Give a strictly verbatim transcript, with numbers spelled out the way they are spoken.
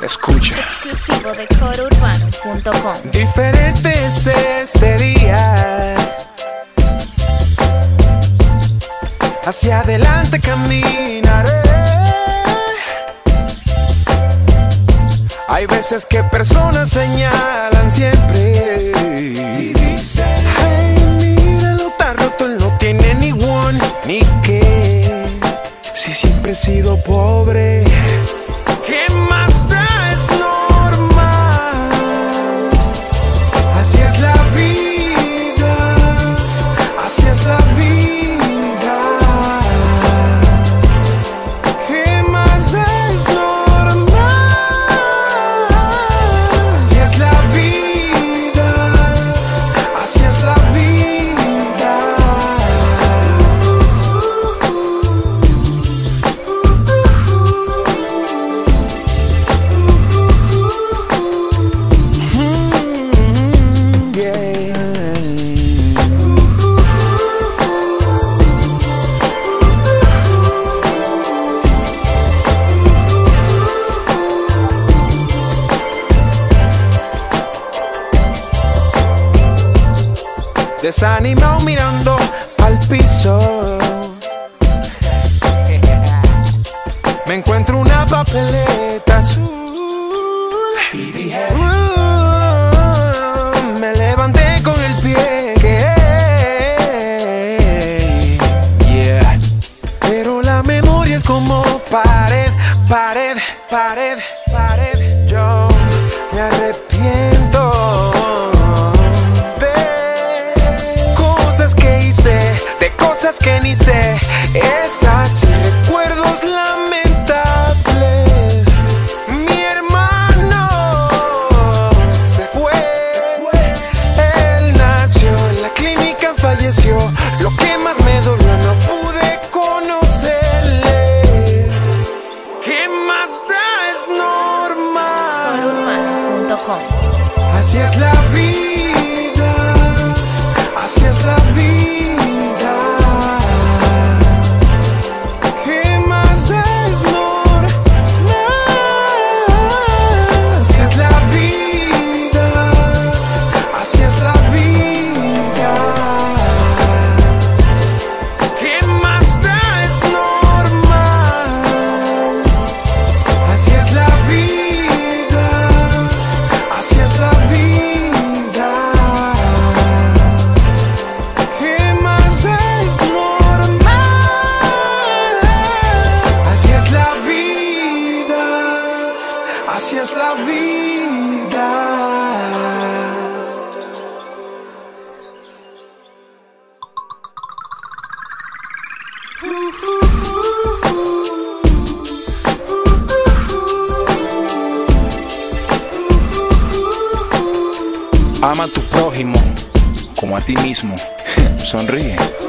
Escucha. Exclusivo de coro urbano punto com. Diferente es este día. Hacia adelante caminaré. Hay veces que personas señalan siempre y dicen: hey, míralo, está roto, él no tiene ni one ni qué. Si siempre he sido pobre, ¿qué más da? Es normal. Así es la vida, así es la vida. ¿Qué más da? Es normal. Así es la vida, así es la vida. Mm, yeah. Desanimado mirando al piso, me encuentro una papeleta azul y dije, uh, me levanté con el pie, yeah. Pero la memoria es como pared, pared, pared, pared. Yo me arrepiento de cosas que ni sé, esas recuerdos lamentables. Mi hermano se fue, él nació en la clínica, falleció. Lo que más me dolió, no pude conocerle. ¿Qué más da? Es normal. coro urbano punto com. Así es la vida, así es la vida. ¿Qué más es normal? Así es la vida, así es la vida. ¿Qué más da? Es normal. Así es la vida, así es la vida. ¿Qué más es normal? Así es la vida, así es la vida. Ama a tu prójimo como a ti mismo. Sonríe.